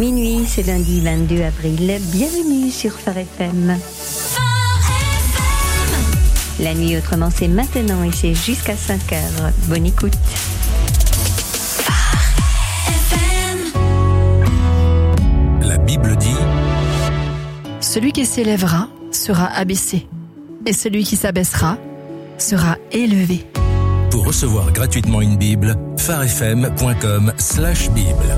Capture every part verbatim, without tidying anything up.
Minuit, c'est lundi vingt-deux avril. Bienvenue sur Phare F M. La nuit autrement, c'est maintenant et c'est jusqu'à cinq heures. Bonne écoute. La Bible dit: celui qui s'élèvera sera abaissé, et celui qui s'abaissera sera élevé. Pour recevoir gratuitement une Bible, pharefm.com slash Bible.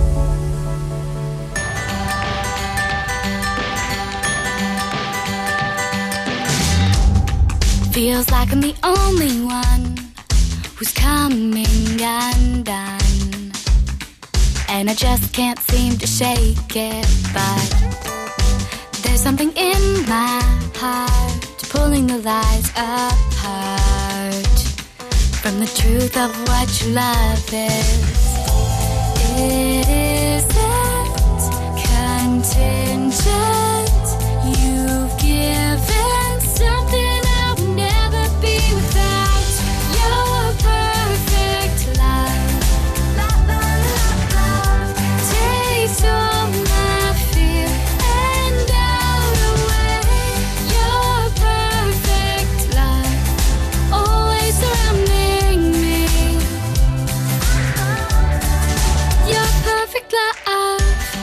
Feels like I'm the only one who's coming undone, and I just can't seem to shake it, but there's something in my heart pulling the lies apart from the truth of what your love is. It isn't contingent. You've given something I'll never be without. Your perfect love, love, love, love takes all my fear and doubt away. Your perfect love always surrounding me. Your perfect love.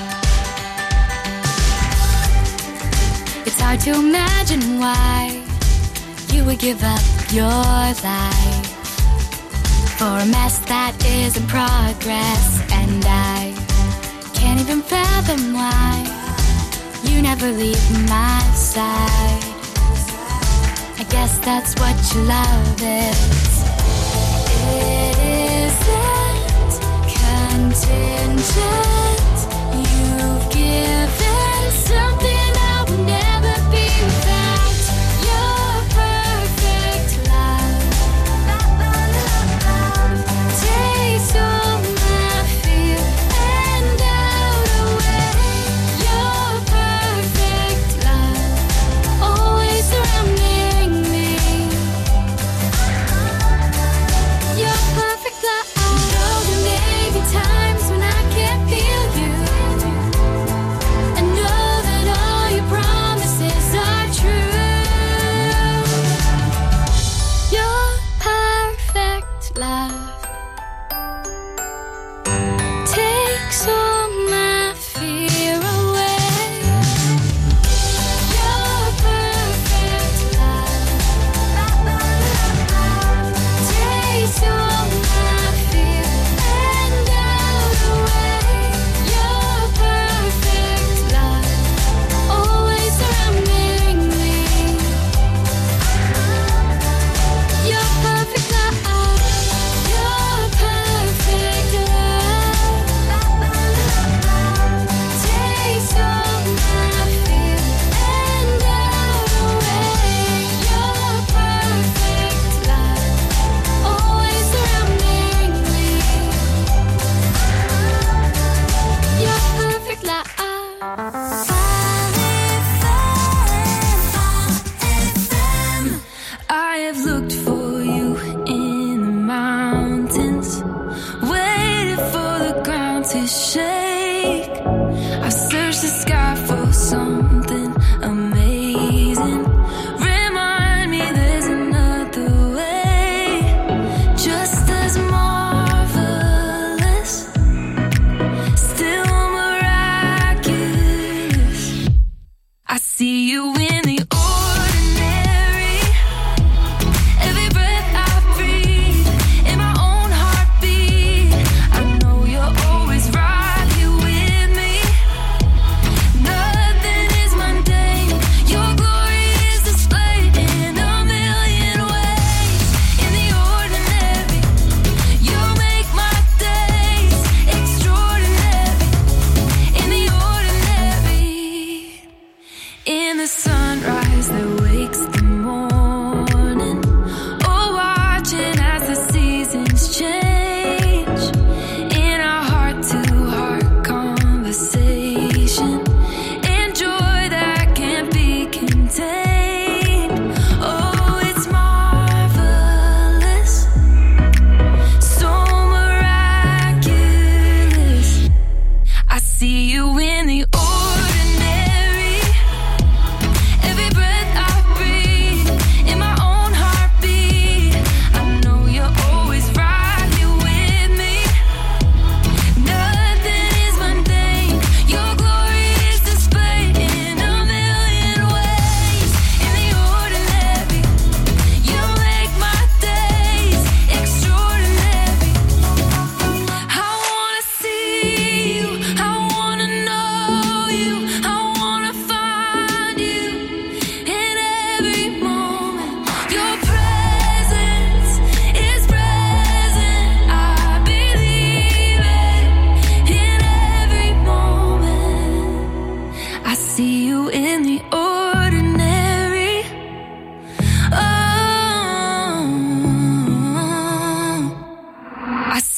It's hard to imagine why you would give up your life for a mess that is in progress, and I can't even fathom why you never leave my side. I guess that's what your love is. It isn't contingent. You've given something I will never be without. Your perfect love, love, love, love takes all my fear and doubt away. Your perfect love always surrounding me. Your perfect love. I know there may be times when I can't feel you. I know that all your promises are true. Your perfect love takes all my fear away. Your perfect love, love, love, love takes all my fear and doubt away. Your perfect love always surrounding me. Your perfect love, your perfect love, love, love, takes all my fear and doubt away. Your perfect love always surrounding me. Your perfect love. I have looked for you in the mountains, waited for the ground to shake. I've searched the sky for something amazing. Remind me there's another way, just as marvelous, still miraculous. I see you in the ordinary. Every breath I breathe, in my own heartbeat, I know you're always right here with me. Nothing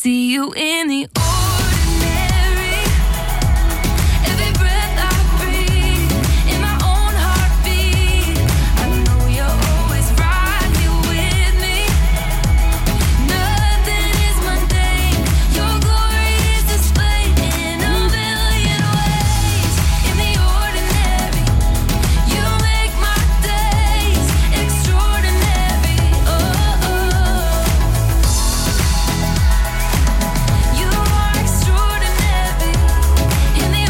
see you in the ordinary. Every breath I breathe, in my own heartbeat. I know you're always right here with me. Nothing is mundane. Your glory is displayed in a million ways. In the ordinary, you make my days extraordinary. Oh, oh. You are extraordinary. In the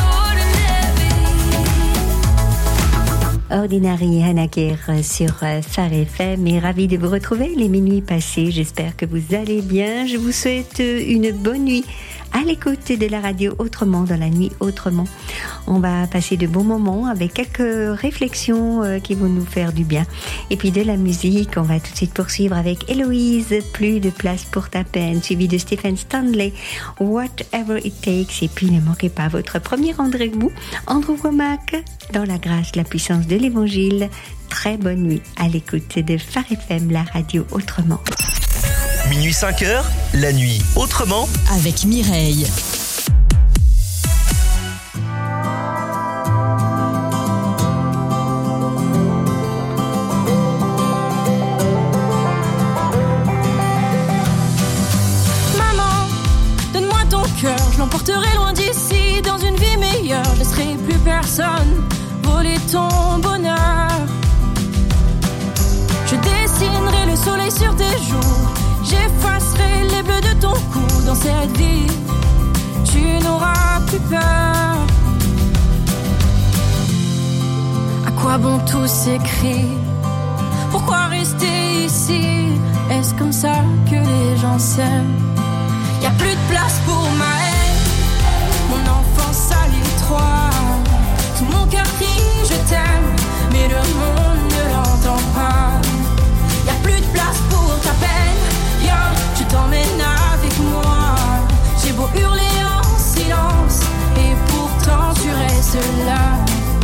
ordinary. Ordinary Hanaker sur euh, Phare F M et ravi de vous retrouver les minuits passés. J'espère que vous allez bien. Je vous souhaite euh, une bonne nuit à l'écoute de la radio Autrement dans la nuit Autrement. On va passer de bons moments avec quelques réflexions euh, qui vont nous faire du bien. Et puis de la musique, on va tout de suite poursuivre avec Héloïse, Plus de place pour ta peine, suivi de Stephen Stanley, Whatever It Takes. Et puis ne manquez pas votre premier rendez-vous, Andrew Womack, dans la grâce, la puissance de l'évangile. Très bonne nuit à l'écoute de Phare F M, la radio Autrement. Minuit cinq heures, la nuit autrement. Avec Mireille. Maman, donne-moi ton cœur, je l'emporterai loin d'ici, dans une vie meilleure. Je laisserai plus personne voler ton bonheur. Je dessinerai le soleil sur tes joues, j'effacerai les bleus de ton cou. Dans cette vie, tu n'auras plus peur. À quoi bon tous ces cris? Pourquoi rester ici? Est-ce comme ça que les gens s'aiment? Y'a plus de place pour ma haine, mon enfance à l'étroit. Tout mon cœur crie je t'aime, mais le monde ne l'entend pas. Y'a plus de place pour ta peine, yeah, je t'emmène avec moi. J'ai beau hurler en silence, et pourtant tu restes là.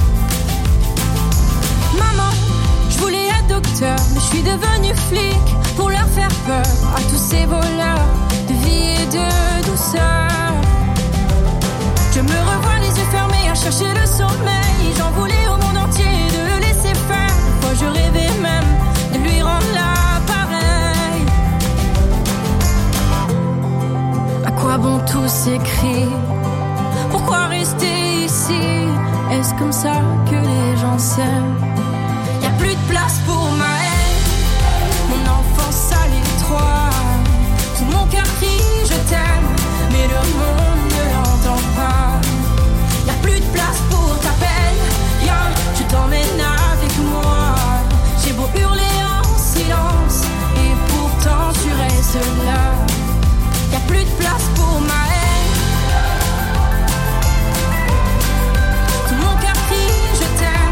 Maman, je voulais être docteur, mais je suis devenue flic pour leur faire peur à tous ces voleurs de vie et de douceur. Je me revois les yeux fermés à chercher le sommeil. J'en voulais au monde entier de le laisser faire. Moi je rêvais même de lui rendre l'appareil. À quoi bon tous ces cris? Pourquoi rester ici? Est-ce comme ça que les gens s'aiment? Y'a plus de place pour ma haine, mon enfance à l'étroit. Tout mon cœur crie je t'aime, mais le monde ne l'entend pas. Y'a plus de place pour ta peine, yeah, je t'emmène avec moi. J'ai beau hurler en silence, et pourtant tu restes là. Y'a plus de place pour ma haine, tout mon cœur crie je t'aime.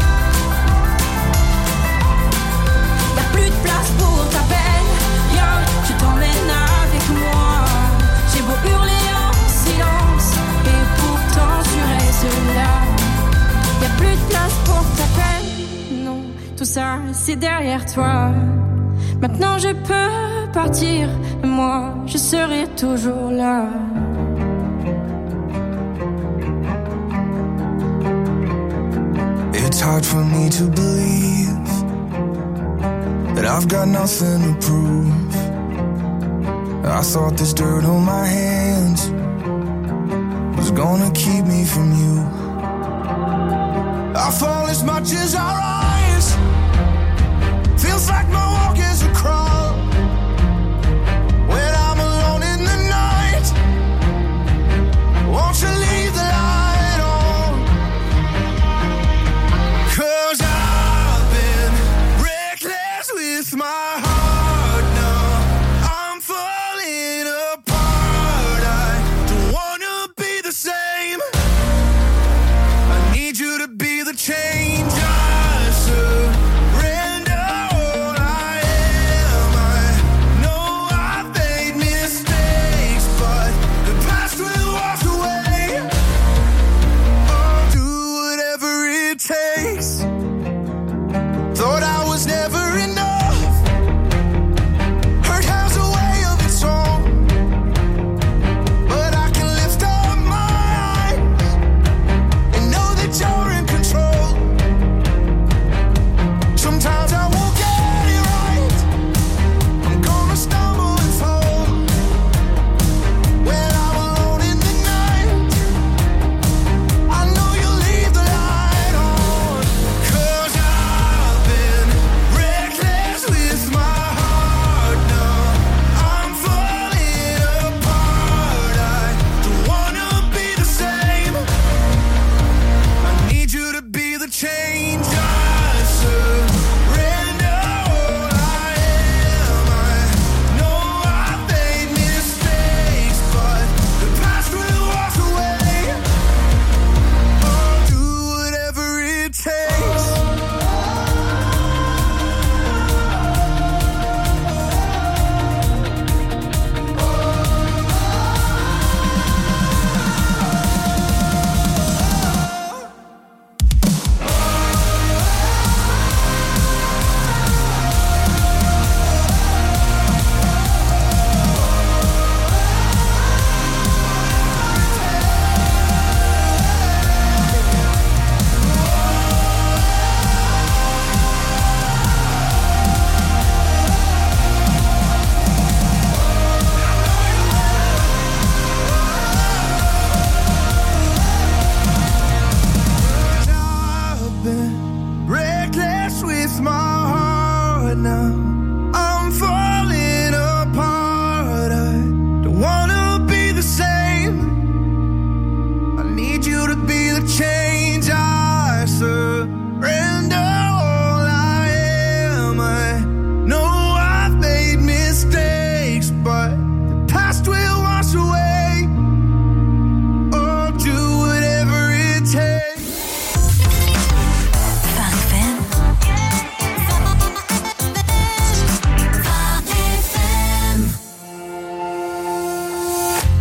Y'a plus de place pour ta peine, yeah, je t'emmène avec moi. J'ai beau hurler en silence, et pourtant tu restes là. Y'a plus de place pour ta peine, non, tout ça c'est derrière toi. Maintenant je peux partir, moi je serai toujours là. It's hard for me to believe that I've got nothing to prove. I thought this dirt on my hands was gonna keep me from you. I fall as much as I rise. Feels like my walk is a crawl. When I'm alone in the night, won't you leave the light on? 'Cause I've been reckless with my heart now. I'm falling apart. I don't wanna be the same. I need you to be the change I serve.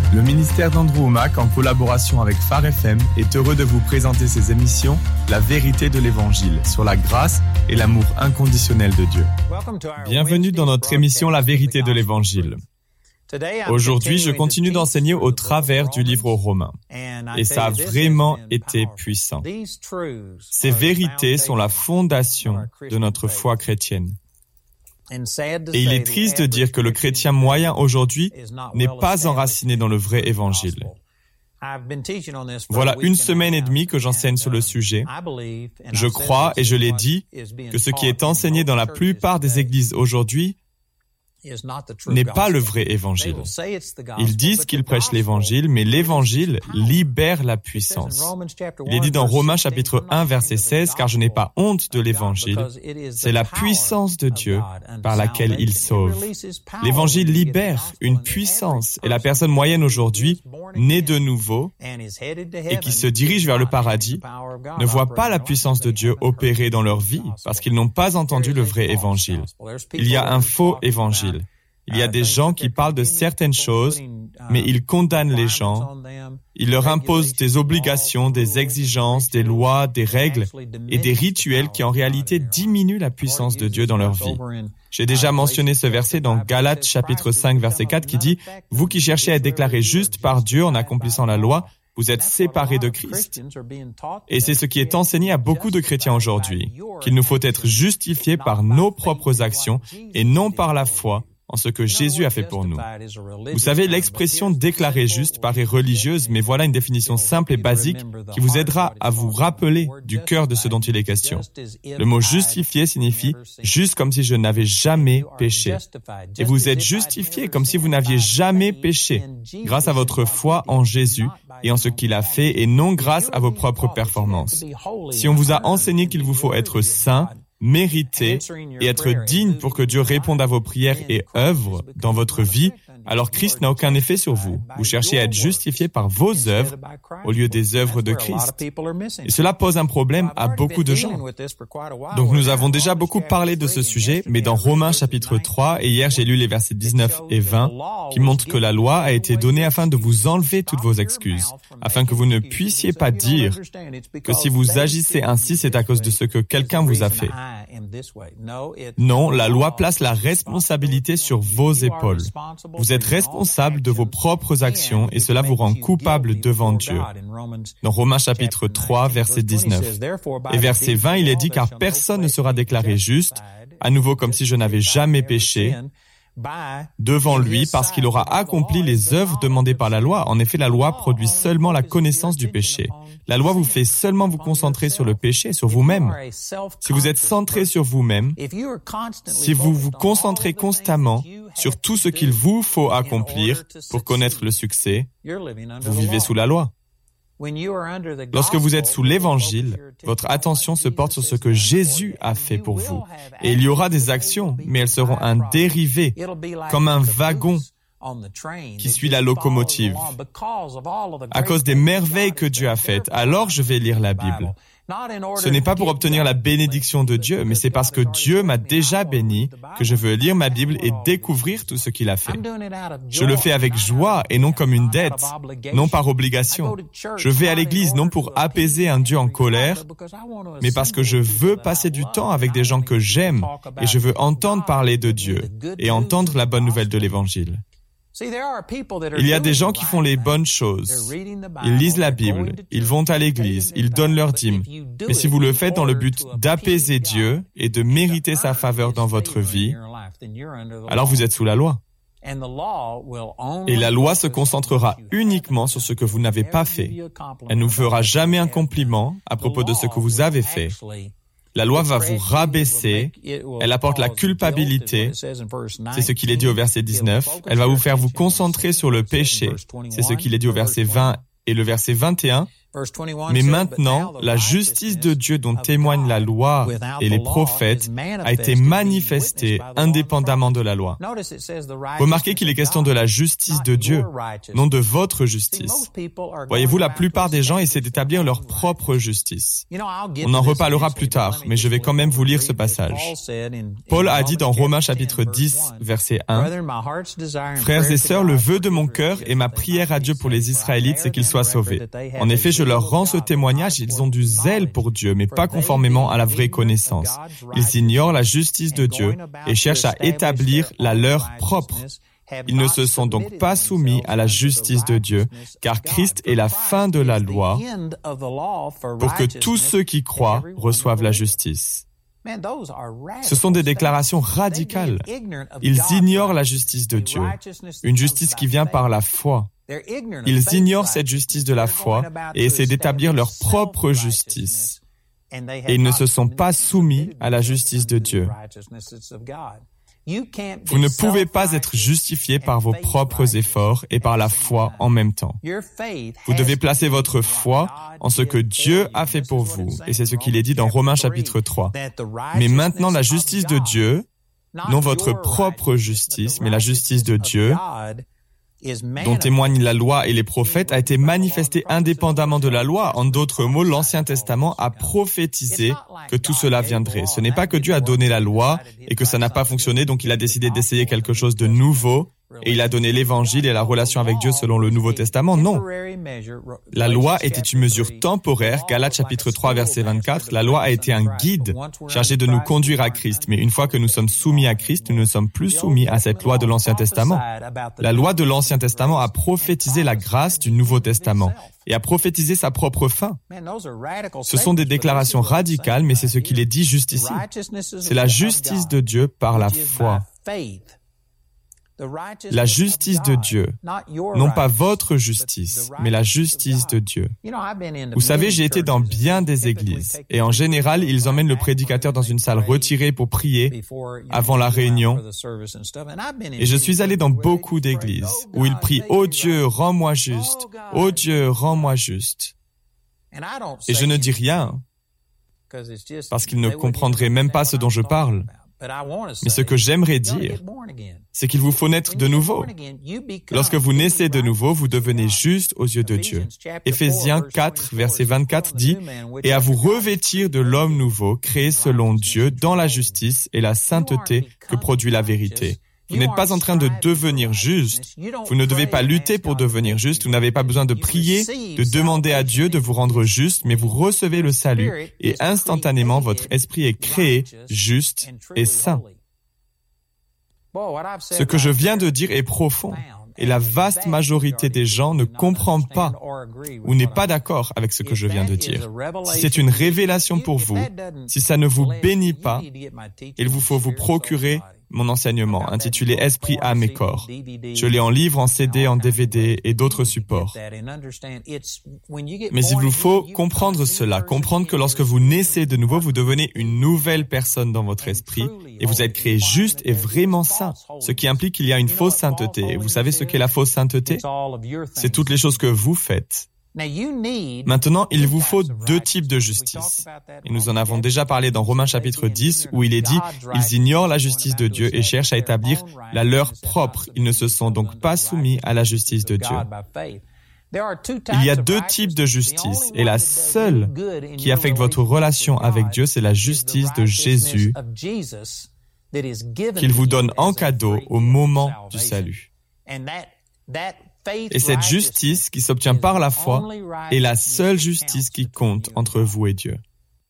Le ministère d'Andrew Wommack, en collaboration avec Phare F M, est heureux de vous présenter ses émissions La vérité de l'Évangile, sur la grâce et l'amour inconditionnel de Dieu. Bienvenue dans notre émission La vérité de l'Évangile. Aujourd'hui, je continue d'enseigner au travers du livre aux Romains. Et ça a vraiment été puissant. Ces vérités sont la fondation de notre foi chrétienne. Et il est triste de dire que le chrétien moyen aujourd'hui n'est pas enraciné dans le vrai évangile. Voilà une semaine et demie que j'enseigne sur le sujet. Je crois, et je l'ai dit, que ce qui est enseigné dans la plupart des églises aujourd'hui n'est pas le vrai évangile. Ils disent qu'ils prêchent l'évangile, mais l'évangile libère la puissance. Il est dit dans Romains chapitre un, verset seize, « Car je n'ai pas honte de l'évangile, c'est la puissance de Dieu par laquelle il sauve. » L'évangile libère une puissance, et la personne moyenne aujourd'hui, née de nouveau, et qui se dirige vers le paradis, ne voit pas la puissance de Dieu opérer dans leur vie, parce qu'ils n'ont pas entendu le vrai évangile. Il y a un faux évangile. Il y a des gens qui parlent de certaines choses, mais ils condamnent les gens. Ils leur imposent des obligations, des exigences, des lois, des règles et des rituels qui en réalité diminuent la puissance de Dieu dans leur vie. J'ai déjà mentionné ce verset dans Galates chapitre cinq, verset quatre qui dit « Vous qui cherchez à être déclarés justes par Dieu en accomplissant la loi, vous êtes séparés de Christ. » Et c'est ce qui est enseigné à beaucoup de chrétiens aujourd'hui, qu'il nous faut être justifiés par nos propres actions et non par la foi en ce que Jésus a fait pour nous. Vous savez, l'expression « déclaré juste » paraît religieuse, mais voilà une définition simple et basique qui vous aidera à vous rappeler du cœur de ce dont il est question. Le mot « justifié » signifie « juste comme si je n'avais jamais péché ». Et vous êtes justifié comme si vous n'aviez jamais péché, grâce à votre foi en Jésus et en ce qu'il a fait, et non grâce à vos propres performances. Si on vous a enseigné qu'il vous faut être saint, mériter et être digne pour que Dieu réponde à vos prières et œuvre dans votre vie, alors Christ n'a aucun effet sur vous. Vous cherchez à être justifié par vos œuvres au lieu des œuvres de Christ. Et cela pose un problème à beaucoup de gens. Donc nous avons déjà beaucoup parlé de ce sujet, mais dans Romains chapitre trois, et hier j'ai lu les versets dix-neuf et vingt, qui montrent que la loi a été donnée afin de vous enlever toutes vos excuses, afin que vous ne puissiez pas dire que si vous agissez ainsi, c'est à cause de ce que quelqu'un vous a fait. Non, la loi place la responsabilité sur vos épaules. Vous êtes responsable de vos propres actions et cela vous rend coupable devant Dieu. Dans Romains chapitre trois, verset dix-neuf. Et verset vingt, il est dit « Car personne ne sera déclaré juste, à nouveau comme si je n'avais jamais péché, devant lui parce qu'il aura accompli les œuvres demandées par la loi. En effet, la loi produit seulement la connaissance du péché. La loi vous fait seulement vous concentrer sur le péché, sur vous-même. Si vous êtes centré sur vous-même, si vous vous concentrez constamment sur tout ce qu'il vous faut accomplir pour connaître le succès, vous vivez sous la loi. Lorsque vous êtes sous l'Évangile, votre attention se porte sur ce que Jésus a fait pour vous. Et il y aura des actions, mais elles seront un dérivé, comme un wagon qui suit la locomotive. À cause des merveilles que Dieu a faites, alors je vais lire la Bible. Ce n'est pas pour obtenir la bénédiction de Dieu, mais c'est parce que Dieu m'a déjà béni que je veux lire ma Bible et découvrir tout ce qu'il a fait. Je le fais avec joie et non comme une dette, non par obligation. Je vais à l'église non pour apaiser un Dieu en colère, mais parce que je veux passer du temps avec des gens que j'aime et je veux entendre parler de Dieu et entendre la bonne nouvelle de l'Évangile. Il y a des gens qui font les bonnes choses. Ils lisent la Bible, ils vont à l'église, ils donnent leur dîme. Mais si vous le faites dans le but d'apaiser Dieu et de mériter sa faveur dans votre vie, alors vous êtes sous la loi. Et la loi se concentrera uniquement sur ce que vous n'avez pas fait. Elle ne vous fera jamais un compliment à propos de ce que vous avez fait. La loi va vous rabaisser, elle apporte la culpabilité, c'est ce qu'il est dit au verset dix-neuf, elle va vous faire vous concentrer sur le péché, c'est ce qu'il est dit au verset vingt et le verset vingt et un, Mais maintenant, la justice de Dieu dont témoignent la loi et les prophètes a été manifestée indépendamment de la loi. Remarquez qu'il est question de la justice de Dieu, non de votre justice. Voyez-vous, la plupart des gens essaient d'établir leur propre justice. On en reparlera plus tard, mais je vais quand même vous lire ce passage. Paul a dit dans Romains chapitre dix, verset un, « Frères et sœurs, le vœu de mon cœur et ma prière à Dieu pour les Israélites, c'est qu'ils soient sauvés. En effet, je leur rends ce témoignage, ils ont du zèle pour Dieu, mais pas conformément à la vraie connaissance. Ils ignorent la justice de Dieu et cherchent à établir la leur propre. Ils ne se sont donc pas soumis à la justice de Dieu, car Christ est la fin de la loi pour que tous ceux qui croient reçoivent la justice. » Ce sont des déclarations radicales. Ils ignorent la justice de Dieu, une justice qui vient par la foi. Ils ignorent cette justice de la foi et essaient d'établir leur propre justice. Et ils ne se sont pas soumis à la justice de Dieu. Vous ne pouvez pas être justifié par vos propres efforts et par la foi en même temps. Vous devez placer votre foi en ce que Dieu a fait pour vous, et c'est ce qu'il est dit dans Romains chapitre trois. Mais maintenant, la justice de Dieu, non votre propre justice, mais la justice de Dieu, dont témoignent la loi et les prophètes, a été manifestée indépendamment de la loi. En d'autres mots, l'Ancien Testament a prophétisé que tout cela viendrait. Ce n'est pas que Dieu a donné la loi et que ça n'a pas fonctionné, donc il a décidé d'essayer quelque chose de nouveau et il a donné l'Évangile et la relation avec Dieu selon le Nouveau Testament. Non. La loi était une mesure temporaire. Galates chapitre trois, verset vingt-quatre. La loi a été un guide chargé de nous conduire à Christ. Mais une fois que nous sommes soumis à Christ, nous ne sommes plus soumis à cette loi de l'Ancien Testament. La loi de l'Ancien Testament a prophétisé la grâce du Nouveau Testament et a prophétisé sa propre fin. Ce sont des déclarations radicales, mais c'est ce qu'il est dit juste ici. C'est la justice de Dieu par la foi. La justice de Dieu, non pas votre justice, mais la justice de Dieu. Vous savez, j'ai été dans bien des églises, et en général, ils emmènent le prédicateur dans une salle retirée pour prier avant la réunion. Et je suis allé dans beaucoup d'églises où ils prient « Oh Dieu, rends-moi juste! Oh Dieu, rends-moi juste! » Et je ne dis rien, parce qu'ils ne comprendraient même pas ce dont je parle. Mais ce que j'aimerais dire, c'est qu'il vous faut naître de nouveau. Lorsque vous naissez de nouveau, vous devenez juste aux yeux de Dieu. Éphésiens quatre, verset vingt-quatre dit « Et à vous revêtir de l'homme nouveau, créé selon Dieu, dans la justice et la sainteté que produit la vérité. » Vous n'êtes pas en train de devenir juste. Vous ne devez pas lutter pour devenir juste. Vous n'avez pas besoin de prier, de demander à Dieu de vous rendre juste, mais vous recevez le salut et instantanément votre esprit est créé juste et saint. Ce que je viens de dire est profond et la vaste majorité des gens ne comprend pas ou n'est pas d'accord avec ce que je viens de dire. Si c'est une révélation pour vous, si ça ne vous bénit pas, il vous faut vous procurer mon enseignement intitulé « Esprit, âme et corps ». Je l'ai en livre, en C D, en D V D et d'autres supports. Mais il vous faut comprendre cela, comprendre que lorsque vous naissez de nouveau, vous devenez une nouvelle personne dans votre esprit et vous êtes créé juste et vraiment saint, ce qui implique qu'il y a une fausse sainteté. Et vous savez ce qu'est la fausse sainteté? C'est toutes les choses que vous faites. Maintenant, il vous faut deux types de justice. Et nous en avons déjà parlé dans Romains chapitre dix, où il est dit « Ils ignorent la justice de Dieu et cherchent à établir la leur propre. Ils ne se sont donc pas soumis à la justice de Dieu. » Il y a deux types de justice, et la seule qui affecte votre relation avec Dieu, c'est la justice de Jésus qu'il vous donne en cadeau au moment du salut. Et cette justice qui s'obtient par la foi est la seule justice qui compte entre vous et Dieu.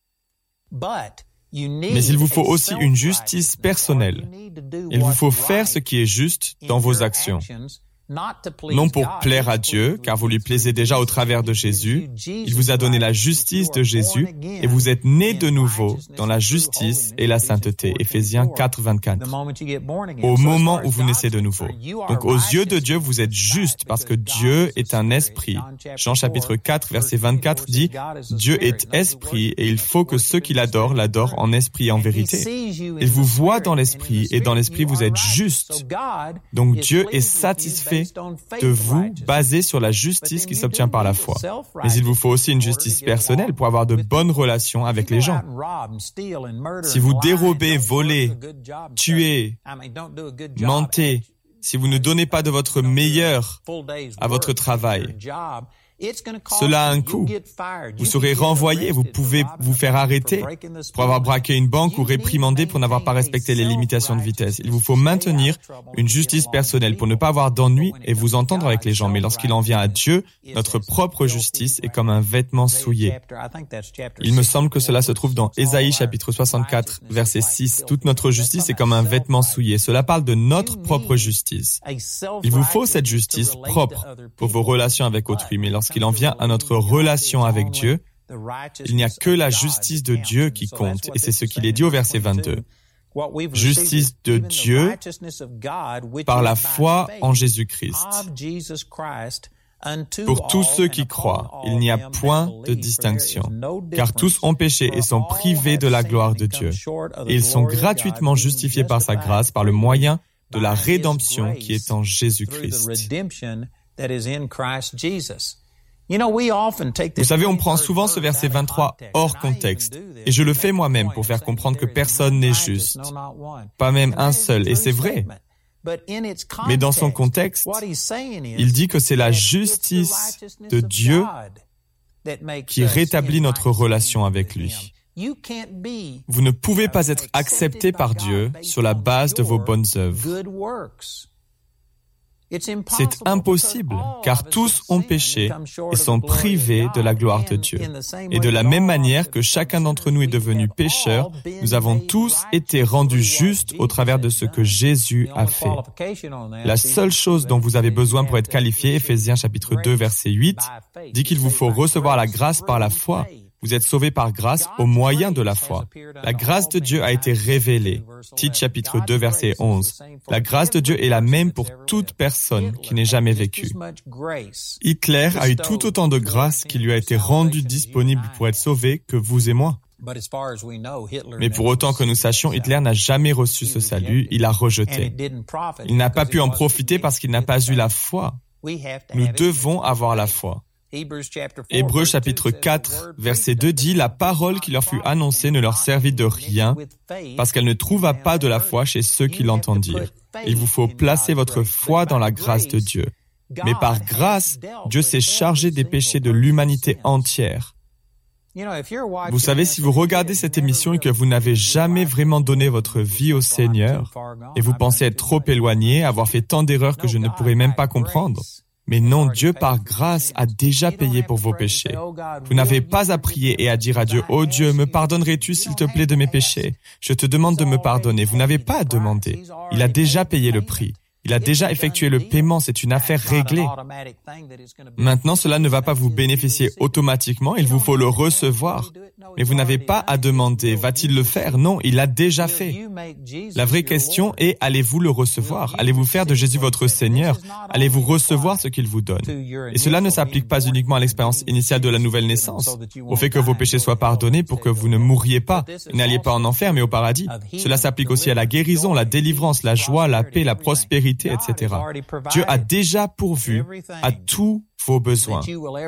Mais il vous faut aussi une justice personnelle. Il vous faut faire ce qui est juste dans vos actions. Non pour plaire à Dieu, car vous lui plaisez déjà au travers de Jésus. Il vous a donné la justice de Jésus et vous êtes nés de nouveau dans la justice et la sainteté. Éphésiens quatre, vingt-quatre. Au moment où vous naissez de nouveau. Donc aux yeux de Dieu, vous êtes juste parce que Dieu est un esprit. Jean chapitre quatre, verset vingt-quatre dit « Dieu est esprit et il faut que ceux qui l'adorent l'adorent en esprit et en vérité. » Il vous voit dans l'esprit et dans l'esprit vous êtes juste. Donc Dieu est satisfait fait de vous basé sur la justice qui s'obtient par la foi. Mais il vous faut aussi une justice personnelle pour avoir de bonnes relations avec les gens. Si vous dérobez, volez, tuez, mentez, si vous ne donnez pas de votre meilleur à votre travail, cela a un coût. Vous serez renvoyé, vous pouvez vous faire arrêter pour avoir braqué une banque ou réprimandé pour n'avoir pas respecté les limitations de vitesse. Il vous faut maintenir une justice personnelle pour ne pas avoir d'ennui et vous entendre avec les gens. Mais lorsqu'il en vient à Dieu, notre propre justice est comme un vêtement souillé. Il me semble que cela se trouve dans Ésaïe chapitre soixante-quatre, verset six. Toute notre justice est comme un vêtement souillé. Cela parle de notre propre justice. Il vous faut cette justice propre pour vos relations avec autrui. Mais lorsqu'il Lorsqu'il en vient à notre relation avec Dieu, il n'y a que la justice de Dieu qui compte, et c'est ce qu'il est dit au verset vingt-deux. Justice de Dieu par la foi en Jésus-Christ. Pour tous ceux qui croient, il n'y a point de distinction, car tous ont péché et sont privés de la gloire de Dieu. Et ils sont gratuitement justifiés par sa grâce, par le moyen de la rédemption qui est en Jésus-Christ. Vous savez, on prend souvent ce verset vingt-trois hors contexte, et je le fais moi-même pour faire comprendre que personne n'est juste, pas même un seul, et c'est vrai. Mais dans son contexte, il dit que c'est la justice de Dieu qui rétablit notre relation avec lui. Vous ne pouvez pas être accepté par Dieu sur la base de vos bonnes œuvres. C'est impossible, car tous ont péché et sont privés de la gloire de Dieu. Et de la même manière que chacun d'entre nous est devenu pécheur, nous avons tous été rendus justes au travers de ce que Jésus a fait. La seule chose dont vous avez besoin pour être qualifié, Éphésiens chapitre deux, verset huit, dit qu'il vous faut recevoir la grâce par la foi. Vous êtes sauvés par grâce au moyen de la foi. La grâce de Dieu a été révélée. Tite chapitre deux, verset onze. La grâce de Dieu est la même pour toute personne qui n'ait jamais vécu. Hitler a eu tout autant de grâce qui lui a été rendue disponible pour être sauvé que vous et moi. Mais pour autant que nous sachions, Hitler n'a jamais reçu ce salut, il l'a rejeté. Il n'a pas pu en profiter parce qu'il n'a pas eu la foi. Nous devons avoir la foi. Hébreux chapitre quatre, verset deux dit « La parole qui leur fut annoncée ne leur servit de rien, parce qu'elle ne trouva pas de la foi chez ceux qui l'entendirent. Il vous faut placer votre foi dans la grâce de Dieu. Mais par grâce, Dieu s'est chargé des péchés de l'humanité entière. » Vous savez, si vous regardez cette émission et que vous n'avez jamais vraiment donné votre vie au Seigneur, et vous pensez être trop éloigné, avoir fait tant d'erreurs que je ne pourrais même pas comprendre, mais non, Dieu par grâce a déjà payé pour vos péchés. Vous n'avez pas à prier et à dire à Dieu, « Oh Dieu, me pardonnerais-tu s'il te plaît de mes péchés? Je te demande de me pardonner. » Vous n'avez pas à demander. Il a déjà payé le prix. Il a déjà effectué le paiement, c'est une affaire réglée. Maintenant, cela ne va pas vous bénéficier automatiquement, il vous faut le recevoir. Mais vous n'avez pas à demander, va-t-il le faire? Non, il l'a déjà fait. La vraie question est, allez-vous le recevoir? Allez-vous faire de Jésus votre Seigneur? Allez-vous recevoir ce qu'il vous donne? Et cela ne s'applique pas uniquement à l'expérience initiale de la nouvelle naissance, au fait que vos péchés soient pardonnés pour que vous ne mourriez pas, et n'alliez pas en enfer, mais au paradis. Cela s'applique aussi à la guérison, la délivrance, la joie, la paix, la prospérité, et cetera. Dieu a déjà pourvu à tous vos besoins.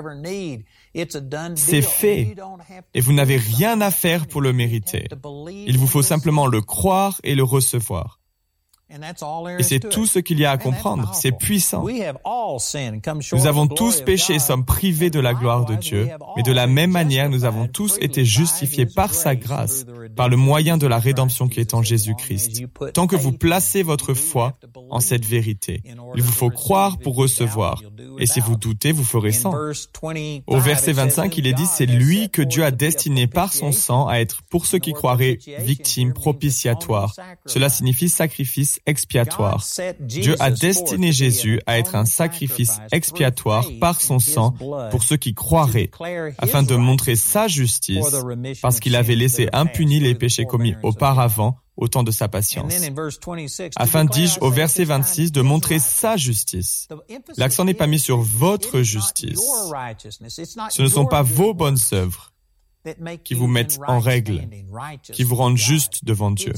C'est fait, et vous n'avez rien à faire pour le mériter. Il vous faut simplement le croire et le recevoir. Et c'est tout ce qu'il y a à comprendre. C'est puissant. Nous avons tous péché et sommes privés de la gloire de Dieu, mais de la même manière, nous avons tous été justifiés par sa grâce, par le moyen de la rédemption qui est en Jésus-Christ. Tant que vous placez votre foi en cette vérité, il vous faut croire pour recevoir. Et si vous doutez, vous ferez sans. Au verset vingt-cinq, il est dit, c'est lui que Dieu a destiné par son sang à être, pour ceux qui croiraient, victime propitiatoire. Cela signifie sacrifice expiatoire. Dieu a destiné Jésus à être un sacrifice expiatoire par son sang pour ceux qui croiraient, afin de montrer sa justice, parce qu'il avait laissé impunis les péchés commis auparavant au temps de sa patience. Afin, dis-je, au verset vingt-six, de montrer sa justice. L'accent n'est pas mis sur votre justice. Ce ne sont pas vos bonnes œuvres. qui vous mettent en règle, qui vous rendent juste devant Dieu.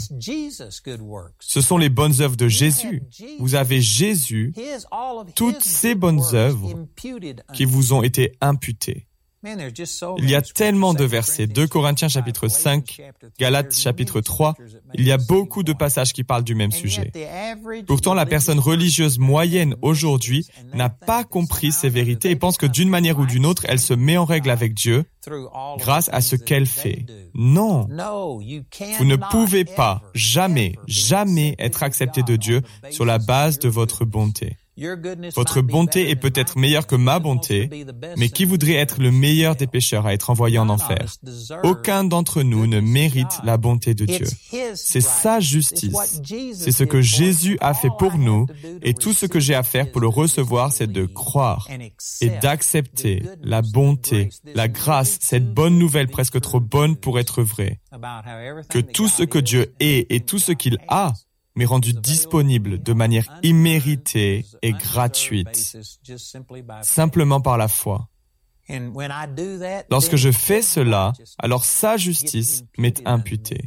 Ce sont les bonnes œuvres de Jésus. Vous avez Jésus, toutes ces bonnes œuvres qui vous ont été imputées. Il y a tellement de versets, deux Corinthiens chapitre cinq, Galates chapitre trois, il y a beaucoup de passages qui parlent du même sujet. Pourtant, la personne religieuse moyenne aujourd'hui n'a pas compris ces vérités et pense que d'une manière ou d'une autre, elle se met en règle avec Dieu grâce à ce qu'elle fait. Non, vous ne pouvez pas, jamais, jamais être accepté de Dieu sur la base de votre bonté. Votre bonté est peut-être meilleure que ma bonté, mais qui voudrait être le meilleur des pécheurs à être envoyé en enfer? Aucun d'entre nous ne mérite la bonté de Dieu. C'est sa justice. C'est ce que Jésus a fait pour nous, et tout ce que j'ai à faire pour le recevoir, c'est de croire et d'accepter la bonté, la grâce, cette bonne nouvelle presque trop bonne pour être vraie. Que tout ce que Dieu est et tout ce qu'il a mais rendu disponible de manière imméritée et gratuite, simplement par la foi. Lorsque je fais cela, alors sa justice m'est imputée.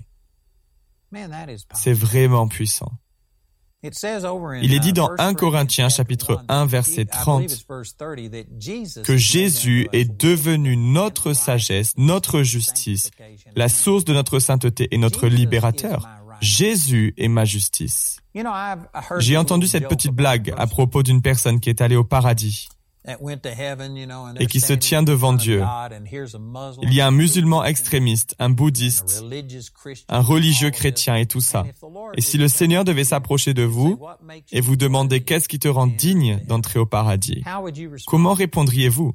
C'est vraiment puissant. Il est dit dans un Corinthiens chapitre un verset trente que Jésus est devenu notre sagesse, notre justice, la source de notre sainteté et notre libérateur. Jésus est ma justice. J'ai entendu cette petite blague à propos d'une personne qui est allée au paradis et qui se tient devant Dieu. Il y a un musulman extrémiste, un bouddhiste, un religieux chrétien et tout ça. Et si le Seigneur devait s'approcher de vous et vous demander qu'est-ce qui te rend digne d'entrer au paradis, comment répondriez-vous?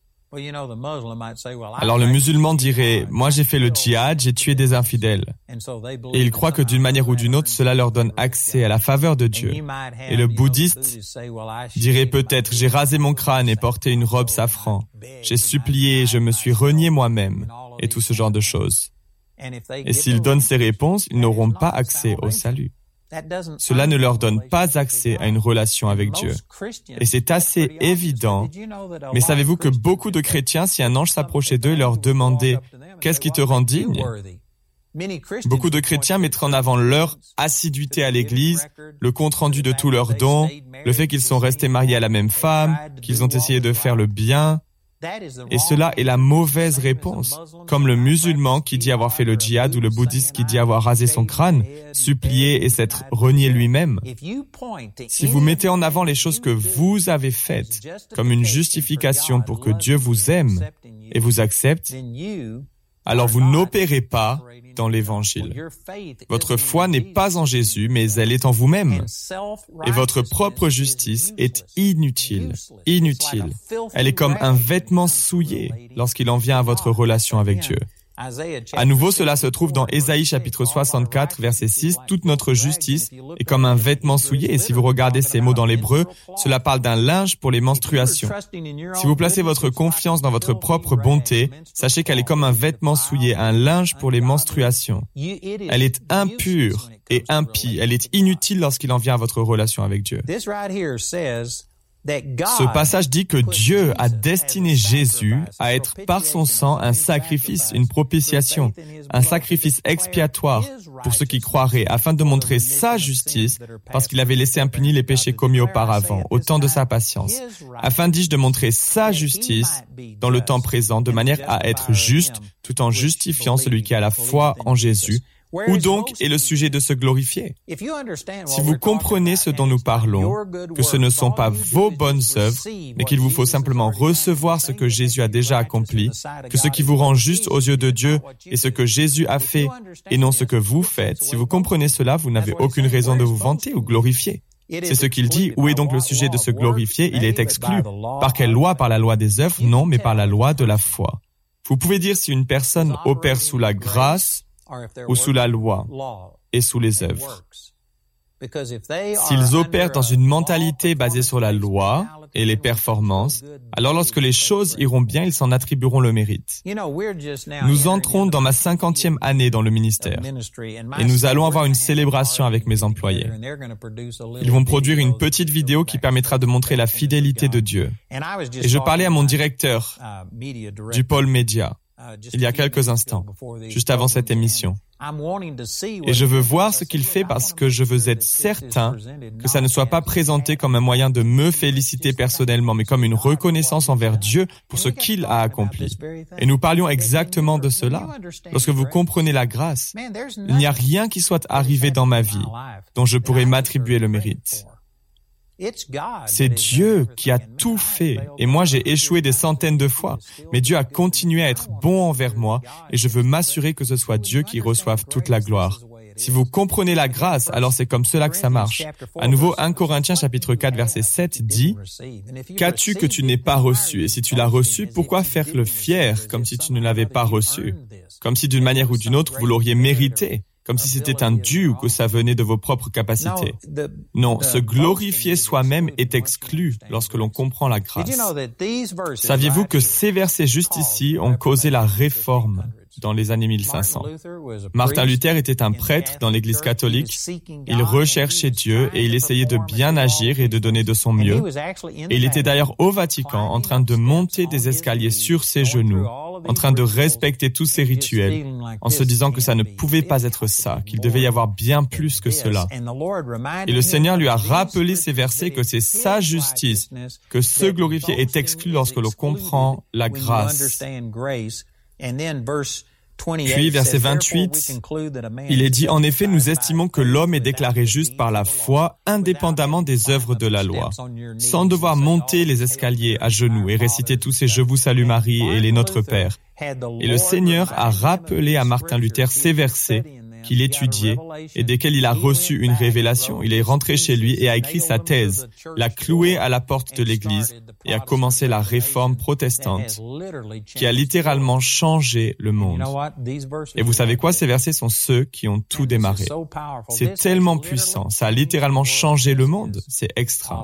Alors le musulman dirait, moi j'ai fait le djihad, j'ai tué des infidèles. Et il croit que d'une manière ou d'une autre, cela leur donne accès à la faveur de Dieu. Et le bouddhiste dirait peut-être, j'ai rasé mon crâne et porté une robe safran. J'ai supplié, je me suis renié moi-même, et tout ce genre de choses. Et s'ils donnent ces réponses, ils n'auront pas accès au salut. Cela ne leur donne pas accès à une relation avec Dieu. Et c'est assez évident. Mais savez-vous que beaucoup de chrétiens, si un ange s'approchait d'eux et leur demandait « Qu'est-ce qui te rend digne ?» Beaucoup de chrétiens mettraient en avant leur assiduité à l'église, le compte-rendu de tous leurs dons, le fait qu'ils sont restés mariés à la même femme, qu'ils ont essayé de faire le bien. Et cela est la mauvaise réponse, comme le musulman qui dit avoir fait le djihad ou le bouddhiste qui dit avoir rasé son crâne, supplié et s'être renié lui-même. Si vous mettez en avant les choses que vous avez faites comme une justification pour que Dieu vous aime et vous accepte, alors vous n'opérez pas dans l'Évangile. Votre foi n'est pas en Jésus, mais elle est en vous-même. Et votre propre justice est inutile, inutile. Elle est comme un vêtement souillé lorsqu'il en vient à votre relation avec Dieu. À nouveau, cela se trouve dans Ésaïe chapitre soixante-quatre, verset six. Toute notre justice est comme un vêtement souillé. Et si vous regardez ces mots dans l'hébreu, cela parle d'un linge pour les menstruations. Si vous placez votre confiance dans votre propre bonté, sachez qu'elle est comme un vêtement souillé, un linge pour les menstruations. Elle est impure et impie. Elle est inutile lorsqu'il en vient à votre relation avec Dieu. Ce passage dit que Dieu a destiné Jésus à être par son sang un sacrifice, une propitiation, un sacrifice expiatoire pour ceux qui croiraient, afin de montrer sa justice, parce qu'il avait laissé impunis les péchés commis auparavant, au temps de sa patience, afin, dis-je, de montrer sa justice dans le temps présent, de manière à être juste, tout en justifiant celui qui a la foi en Jésus. Où donc est le sujet de se glorifier? Si vous comprenez ce dont nous parlons, que ce ne sont pas vos bonnes œuvres, mais qu'il vous faut simplement recevoir ce que Jésus a déjà accompli, que ce qui vous rend juste aux yeux de Dieu est ce que Jésus a fait et non ce que vous faites, si vous comprenez cela, vous n'avez aucune raison de vous vanter ou glorifier. C'est ce qu'il dit. Où est donc le sujet de se glorifier? Il est exclu. Par quelle loi? Par la loi des œuvres? Non, mais par la loi de la foi. Vous pouvez dire si une personne opère sous la grâce ou sous la loi et sous les œuvres. S'ils opèrent dans une mentalité basée sur la loi et les performances, alors lorsque les choses iront bien, ils s'en attribueront le mérite. Nous entrons dans ma cinquantième année dans le ministère et nous allons avoir une célébration avec mes employés. Ils vont produire une petite vidéo qui permettra de montrer la fidélité de Dieu. Et je parlais à mon directeur du pôle média. il y a quelques instants, juste avant cette émission. Et je veux voir ce qu'il fait parce que je veux être certain que ça ne soit pas présenté comme un moyen de me féliciter personnellement, mais comme une reconnaissance envers Dieu pour ce qu'il a accompli. Et nous parlions exactement de cela. Lorsque vous comprenez la grâce, il n'y a rien qui soit arrivé dans ma vie dont je pourrais m'attribuer le mérite. C'est Dieu qui a tout fait et moi j'ai échoué des centaines de fois, mais Dieu a continué à être bon envers moi et je veux m'assurer que ce soit Dieu qui reçoive toute la gloire. Si vous comprenez la grâce, alors c'est comme cela que ça marche. À nouveau, premier Corinthiens chapitre quatre verset sept dit « Qu'as-tu que tu n'aies pas reçu? Et si tu l'as reçu, pourquoi faire le fier comme si tu ne l'avais pas reçu? Comme si d'une manière ou d'une autre vous l'auriez mérité. » Comme si c'était un dû ou que ça venait de vos propres capacités. Non, se glorifier soi-même est exclu lorsque l'on comprend la grâce. Saviez-vous que ces versets juste ici ont causé la réforme dans les années mille cinq cents? Martin Luther était un prêtre dans l'Église catholique. Il recherchait Dieu et il essayait de bien agir et de donner de son mieux. Et il était d'ailleurs au Vatican en train de monter des escaliers sur ses genoux, en train de respecter tous ces rituels, en se disant que ça ne pouvait pas être ça, qu'il devait y avoir bien plus que cela. Et le Seigneur lui a rappelé ces versets que c'est sa justice, que se glorifier est exclu lorsque l'on comprend la grâce. Puis, verset vingt-huit, il est dit « En effet, nous estimons que l'homme est déclaré juste par la foi, indépendamment des œuvres de la loi, sans devoir monter les escaliers à genoux et réciter tous ces « Je vous salue Marie » et les « Notre Père ». Et le Seigneur a rappelé à Martin Luther ces versets qu'il étudiait et desquels il a reçu une révélation. Il est rentré chez lui et a écrit sa thèse, l'a clouée à la porte de l'église et a commencé la réforme protestante qui a littéralement changé le monde. Et vous savez quoi? Ces versets sont ceux qui ont tout démarré. C'est tellement puissant. Ça a littéralement changé le monde. C'est extra.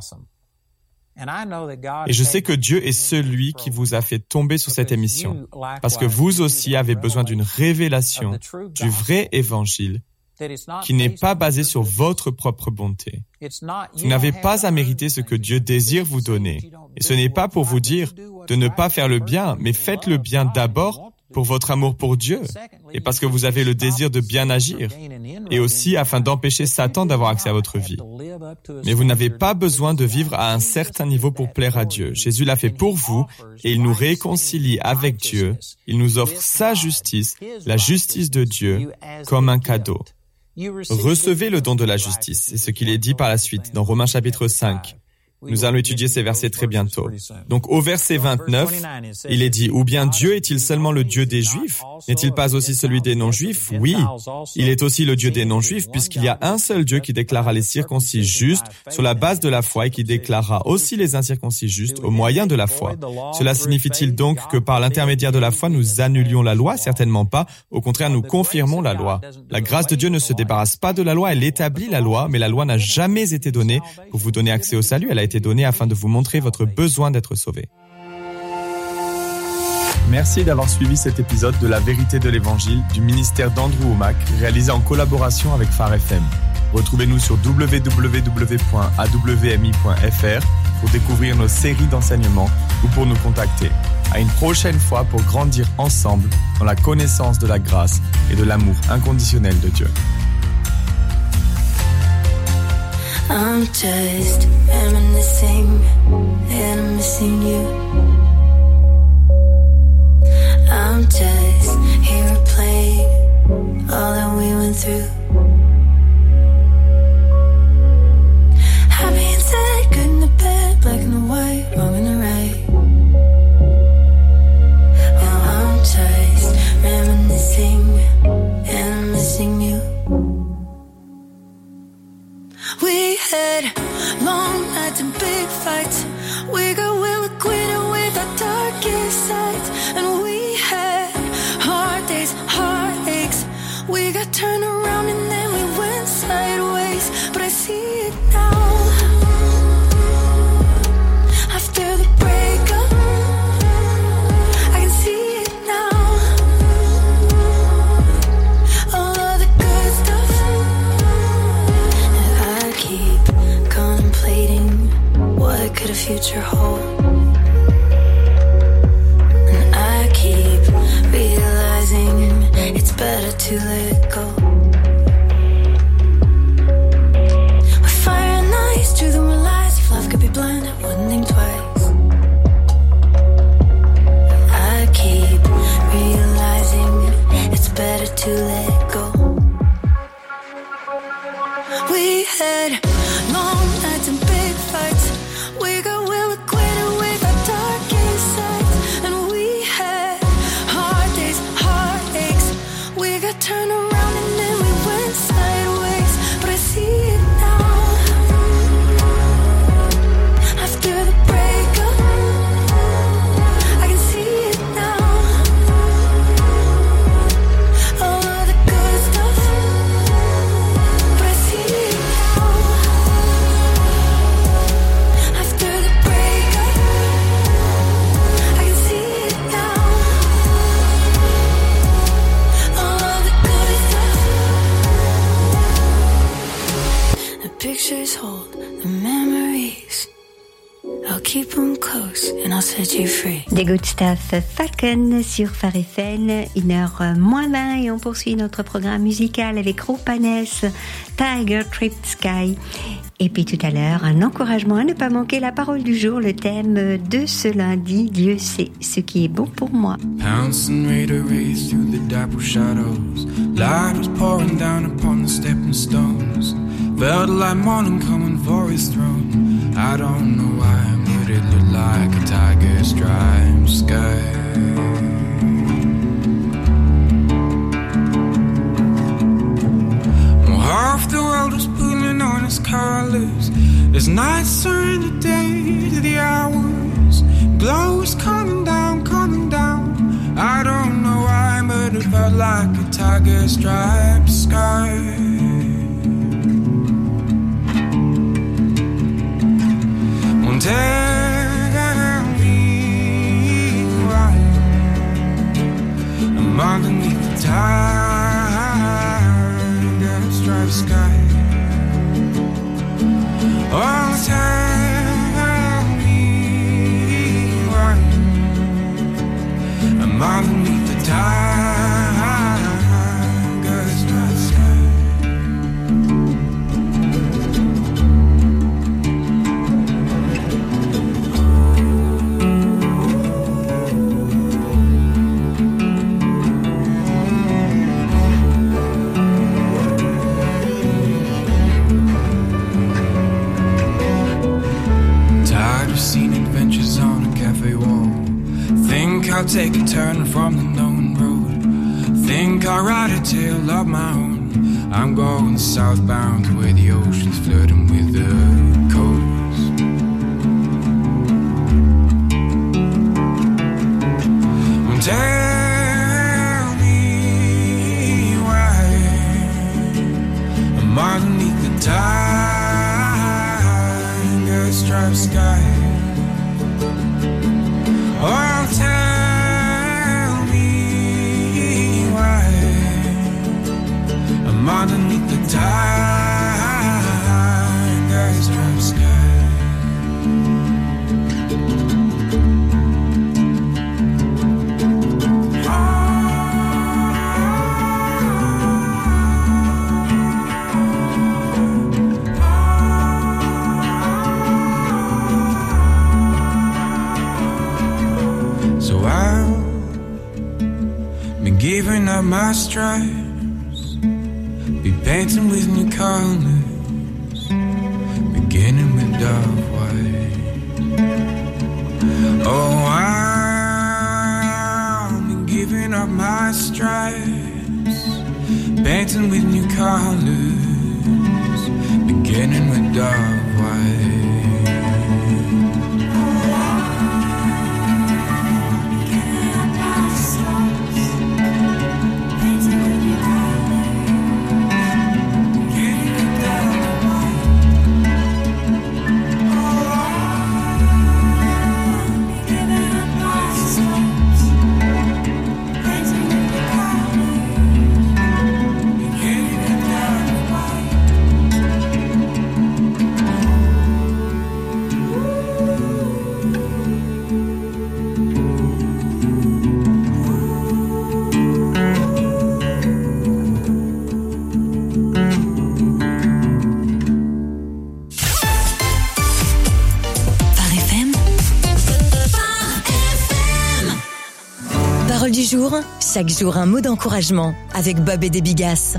Et je sais que Dieu est celui qui vous a fait tomber sur cette émission, parce que vous aussi avez besoin d'une révélation du vrai évangile qui n'est pas basé sur votre propre bonté. Vous n'avez pas à mériter ce que Dieu désire vous donner. Et ce n'est pas pour vous dire de ne pas faire le bien, mais faites le bien d'abord pour votre amour pour Dieu et parce que vous avez le désir de bien agir et aussi afin d'empêcher Satan d'avoir accès à votre vie. Mais vous n'avez pas besoin de vivre à un certain niveau pour plaire à Dieu. Jésus l'a fait pour vous et il nous réconcilie avec Dieu. Il nous offre sa justice, la justice de Dieu, comme un cadeau. Recevez le don de la justice. C'est ce qu'il est dit par la suite dans Romains chapitre cinq. Nous allons étudier ces versets très bientôt. Donc au verset vingt-neuf, il est dit « Ou bien Dieu est-il seulement le Dieu des Juifs? N'est-il pas aussi celui des non-Juifs? Oui, il est aussi le Dieu des non-Juifs, puisqu'il y a un seul Dieu qui déclara les circoncis justes sur la base de la foi et qui déclara aussi les incirconcis justes au moyen de la foi. Cela signifie-t-il donc que par l'intermédiaire de la foi, nous annulions la loi? Certainement pas. Au contraire, nous confirmons la loi. La grâce de Dieu ne se débarrasse pas de la loi, elle établit la loi, mais la loi n'a jamais été donnée pour vous donner accès au salut, elle a été donné afin de vous montrer votre besoin d'être sauvé. Merci d'avoir suivi cet épisode de La Vérité de l'Évangile du ministère d'Andrew Wommack, réalisé en collaboration avec Phare F M. Retrouvez-nous sur w w w point a w m i point f r pour découvrir nos séries d'enseignements ou pour nous contacter. À une prochaine fois pour grandir ensemble dans la connaissance de la grâce et de l'amour inconditionnel de Dieu. I'm just reminiscing and I'm missing you. I'm just here replaying all that we went through. Happy and sad, good and the bad, black and the white, wrong and the right. Well, I'm just reminiscing and I'm missing you. We had long nights and big fights. We got well acquainted with our darkest sides. And we had hard days, heartaches. We got turned around and then we went sideways. But I see it now. After the breakup, I can see it now. All of the good stuff that I keep contemplating. What could a future hold? And I to let it go. With fire and ice, truth and lies. If love could be blind, I wouldn't think twice. I keep realizing it's better to let go. We had long nights and big fights. We got well acquainted with our darkest sides. And we had hard days, heartaches. We got turned around and then we went sideways. But I see it now. After the breakup, I can see it now. All of the good stuff, but I see it now. After the breakup, I can see it now. All of the good stuff. The pictures hold the memories. I'll keep them close and I'll set you free. Des Good Stuff, Falcon sur Phare F M, une heure moins vingt et on poursuit notre programme musical avec Roupanes, Tiger Trip Sky. Et puis tout à l'heure, un encouragement à ne pas manquer la parole du jour, le thème de ce lundi, Dieu sait ce qui est bon pour moi. Pouncing raider race through the dapple shadows. Light was pouring down upon the stepping stones. Felt like morning coming for his throne. I don't know why, but it looked like a tiger striped sky. Well, half the world was pulling on its colors. There's nights during the day to the hours. Glow is coming down, coming down. I don't know why, but it felt like a tiger striped sky. Won't tell me why I'm underneath the tiger striped sky. Oh, tell me why I'm underneath the tiger striped sky. Seen adventures on a cafe wall. Think I'll take a turn from the known road. Think I'll write a tale of my own. I'm going southbound to where the ocean's flirting with the coast. Well, tell me why I'm underneath the tiger striped sky. Oh, tell me why I'm underneath the tiger striped sky. Giving up my stripes, be painting with new colors, beginning with dark white. Oh, I'm giving up my stripes, painting with new colors, beginning with dark white. Parole du jour, chaque jour un mot d'encouragement avec Bob et des Bigasses.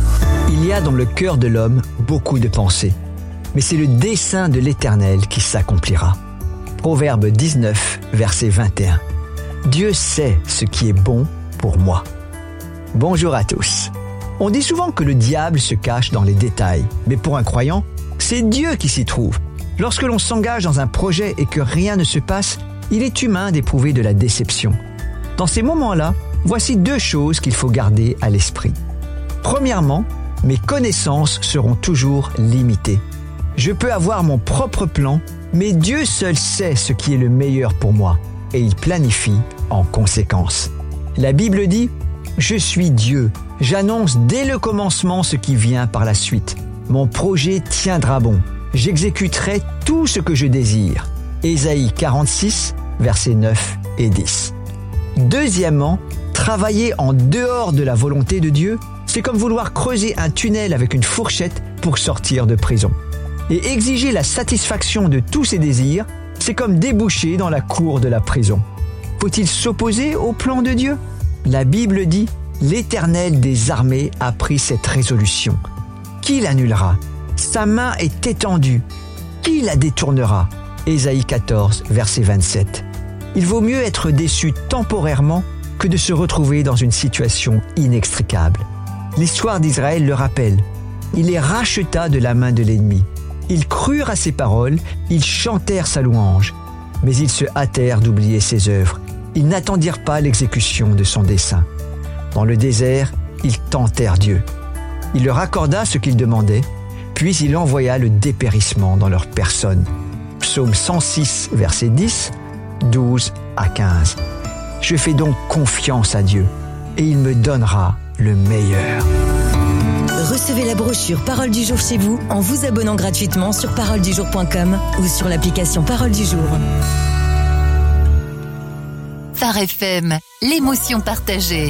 Il y a dans le cœur de l'homme beaucoup de pensées, mais c'est le dessein de l'Éternel qui s'accomplira. Proverbe dix-neuf, verset vingt et un. Dieu sait ce qui est bon pour moi. Bonjour à tous. On dit souvent que le diable se cache dans les détails, mais pour un croyant, c'est Dieu qui s'y trouve. Lorsque l'on s'engage dans un projet et que rien ne se passe, il est humain d'éprouver de la déception. Dans ces moments-là, voici deux choses qu'il faut garder à l'esprit. Premièrement, mes connaissances seront toujours limitées. Je peux avoir mon propre plan, mais Dieu seul sait ce qui est le meilleur pour moi, et il planifie en conséquence. La Bible dit « Je suis Dieu, j'annonce dès le commencement ce qui vient par la suite. Mon projet tiendra bon, j'exécuterai tout ce que je désire. » Ésaïe quarante-six, versets neuf et dix. Deuxièmement, travailler en dehors de la volonté de Dieu, c'est comme vouloir creuser un tunnel avec une fourchette pour sortir de prison. Et exiger la satisfaction de tous ses désirs, c'est comme déboucher dans la cour de la prison. Faut-il s'opposer au plan de Dieu ? La Bible dit « L'Éternel des armées a pris cette résolution. Qui l'annulera ? Sa main est étendue. Qui la détournera ?» Ésaïe quatorze, verset vingt-sept. Il vaut mieux être déçu temporairement que de se retrouver dans une situation inextricable. L'histoire d'Israël le rappelle. Il les racheta de la main de l'ennemi. Ils crurent à ses paroles, ils chantèrent sa louange. Mais ils se hâtèrent d'oublier ses œuvres. Ils n'attendirent pas l'exécution de son dessein. Dans le désert, ils tentèrent Dieu. Il leur accorda ce qu'ils demandaient, puis il envoya le dépérissement dans leur personne. Psaume cent six, verset dix, douze à quinze. Je fais donc confiance à Dieu, et il me donnera le meilleur. Recevez la brochure Parole du jour chez vous en vous abonnant gratuitement sur parole du jour point com ou sur l'application Parole du jour. Phare F M, l'émotion partagée.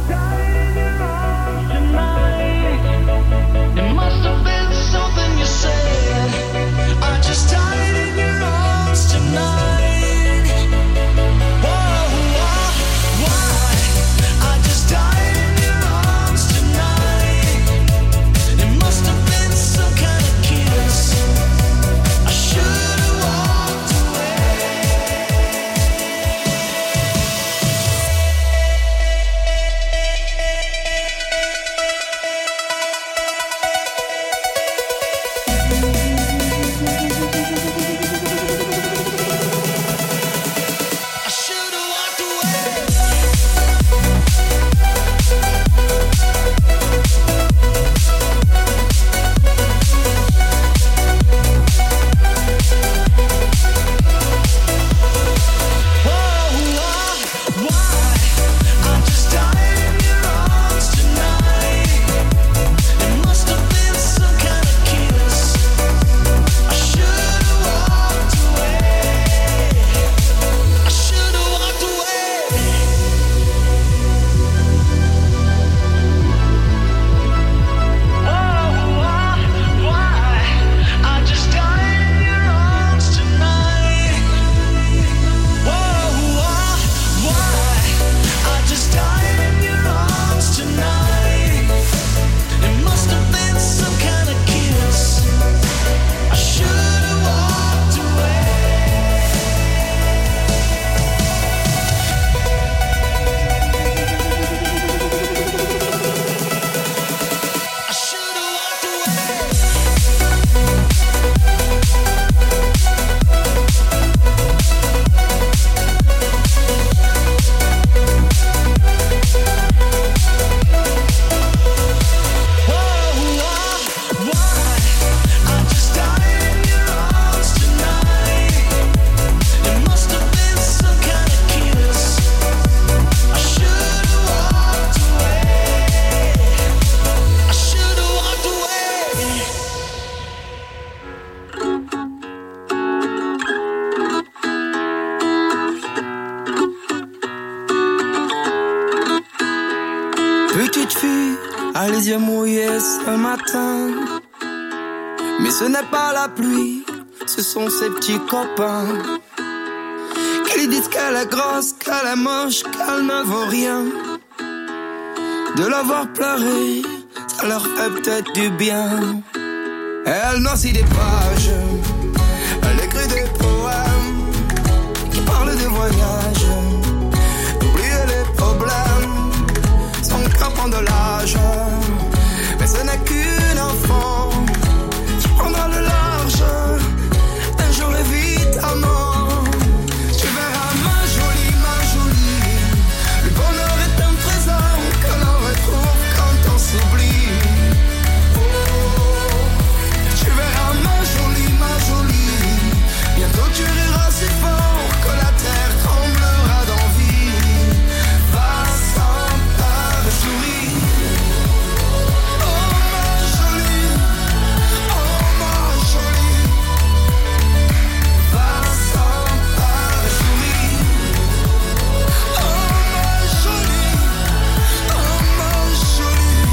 Petite fille, a les yeux mouillés ce matin. Mais ce n'est pas la pluie, ce sont ses petits copains qui lui disent qu'elle est grosse, qu'elle est moche, qu'elle ne vaut rien. De la voir pleurer, ça leur fait peut-être du bien. Elle noircit des pages, elle écrit des poèmes qui parlent de voyage, d'oublier les problèmes. Son cœur prend de l'âge, mais ce n'est qu'une enfant qui prendra le large un jour évidemment. Tu verras ma jolie, ma jolie, le bonheur est un trésor que l'on retrouve quand on s'oublie. Oh, tu verras ma jolie, ma jolie, bientôt tu riras si fort que la terre tremblera d'envie. Va sans peur, souris. Oh ma jolie, oh ma jolie, va sans peur, souris. Oh ma jolie, oh ma jolie.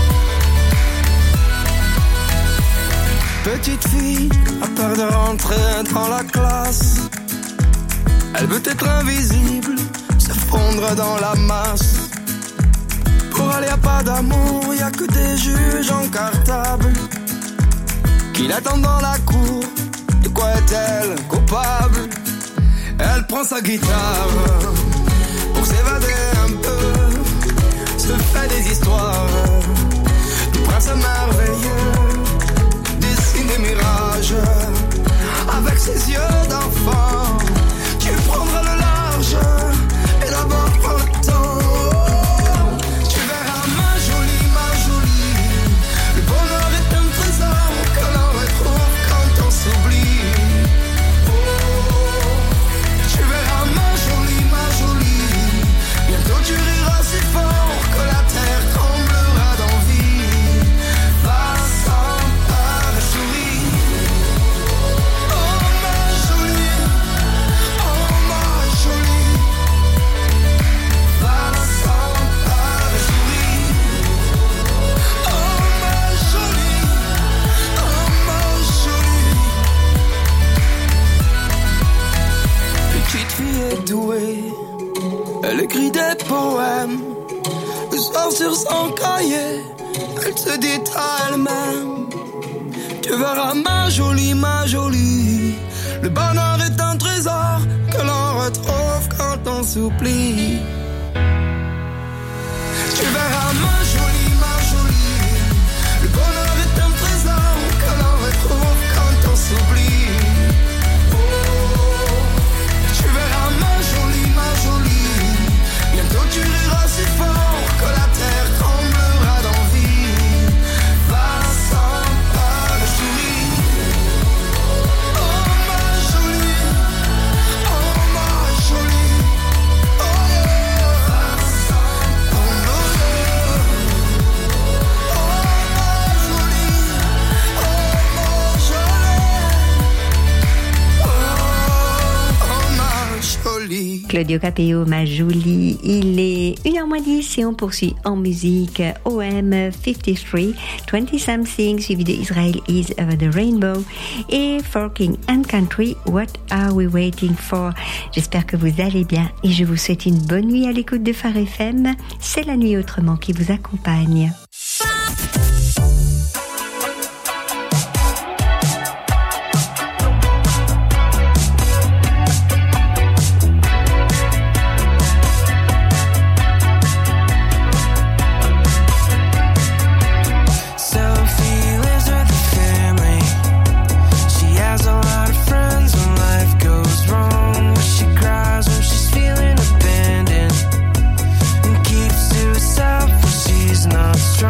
Petite fille a peur de rentrer dans la classe. Elle veut être invisible, se fondre dans la masse. Pour aller à pas d'amour, y a que des juges en cartable qui l'attendent dans la cour. De quoi est-elle coupable? Elle prend sa guitare pour s'évader un peu, se fait des histoires du prince merveilleux, dessine des mirages avec ses yeux d'enfant. Tu prendras le large et d'abord prends le temps. Tu verras ma jolie, ma jolie, le bonheur est un trésor que l'on retrouve quand on s'oublie. Oh, tu verras ma jolie, ma jolie, bientôt tu riras si fort que la terre tremblera d'envie. Va sans peur, souris. Oh ma jolie, oh ma jolie, va sans peur, souris. Oh ma jolie, oh ma jolie. Petite fille est douée, elle écrit des poèmes. Le soir sur son cahier, elle se dit à elle-même: tu verras ma jolie, ma jolie, le bonheur est un trésor que l'on retrouve quand on s'oublie. Tu verras ma jolie, ma jolie, le bonheur est un trésor que l'on retrouve quand on s'oublie. Oh, tu verras ma jolie, ma jolie, bientôt tu riras si fort que la terre tremblera d'envie. Va sans peur, souris. Oh ma jolie, oh ma jolie, oh yeah. Va sans peur, oh ma jolie, oh ma jolie, oh ma jolie. Claudio Capéo, ma jolie. Il est une heure moins dix et on poursuit en musique. O M cinquante-trois, twenty something, suivi de Israel is Over the Rainbow et For King and Country, What Are We Waiting For? J'espère que vous allez bien et je vous souhaite une bonne nuit à l'écoute de Phare F M. C'est la nuit autrement qui vous accompagne. Sophie lives with her family. She has a lot of friends when life goes wrong. But she cries when she's feeling abandoned and keeps to herself when she's not strong.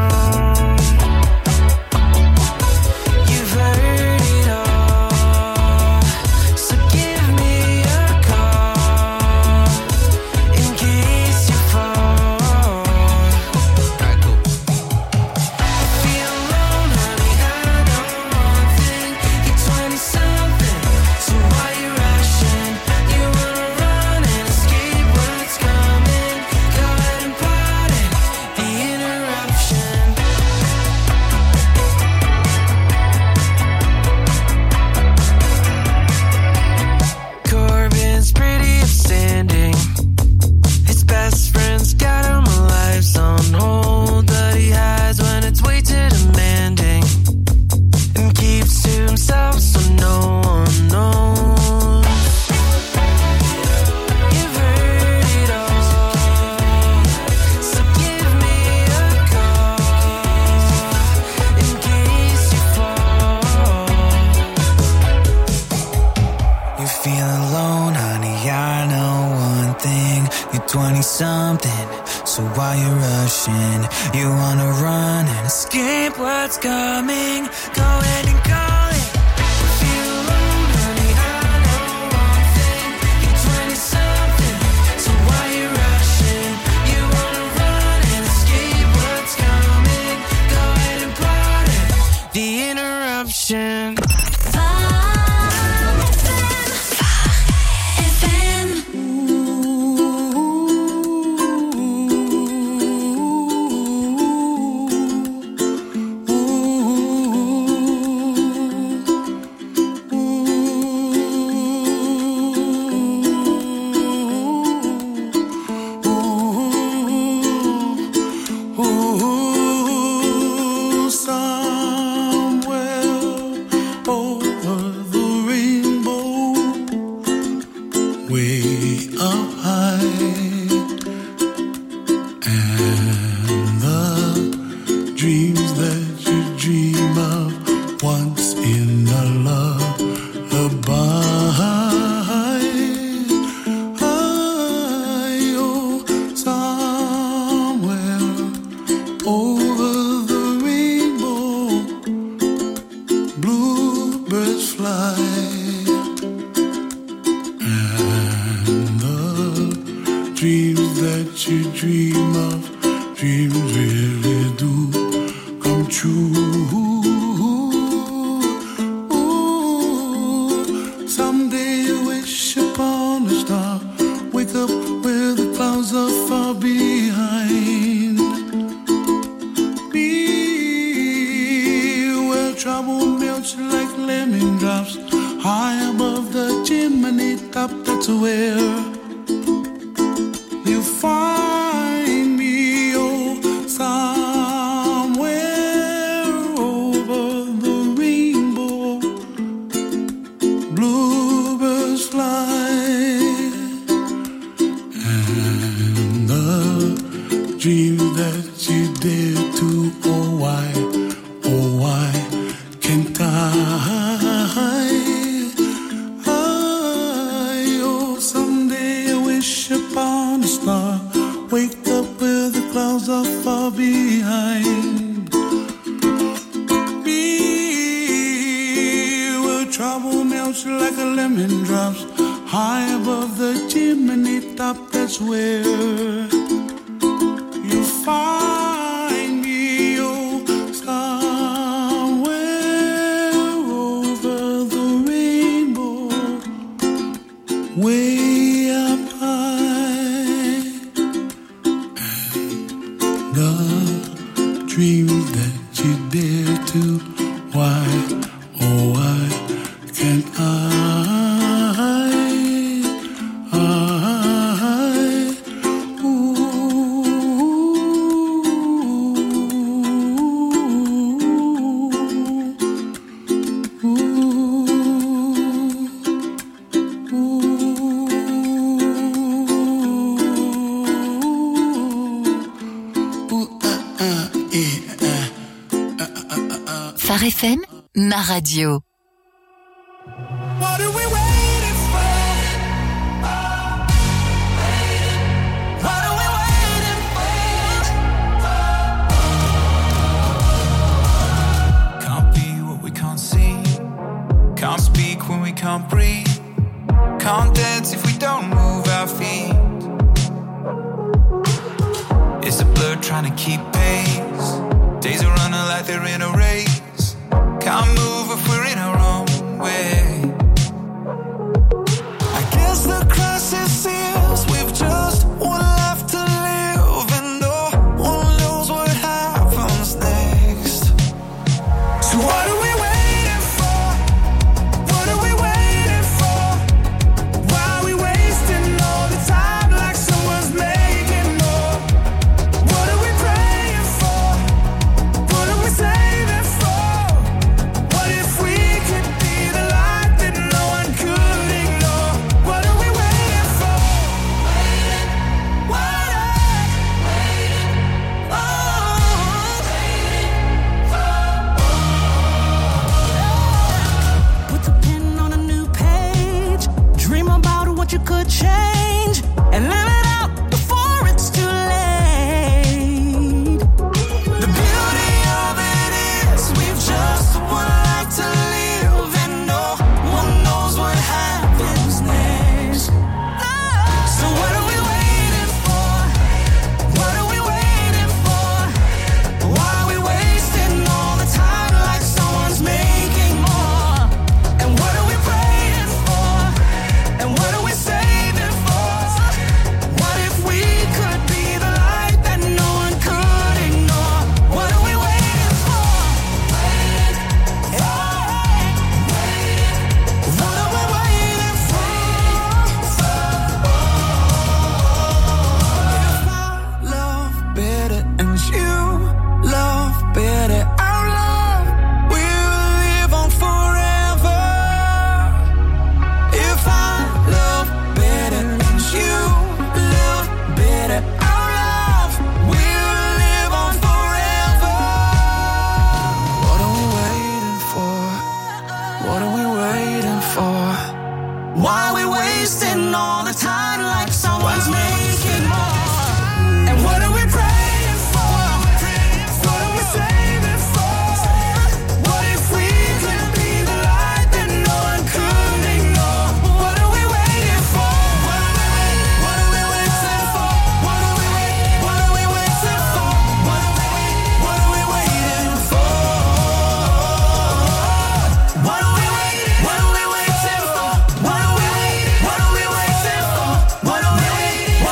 twenty-something, so why you rushing? You wanna run and escape what's coming? Go ahead and call it. Feel alone, honey, I know one thing. You're twenty-something, so why you rushing? You wanna run and escape what's coming? Go ahead and pardon the interruption. Phare F M, ma radio. What are we waiting for? What are we waiting for? Can't be what we can't see. Can't speak when we can't breathe. Can't dance if we don't move our feet. It's a blur trying to keep pace. Days are running like they're in a race. Can't move if we're in our own way.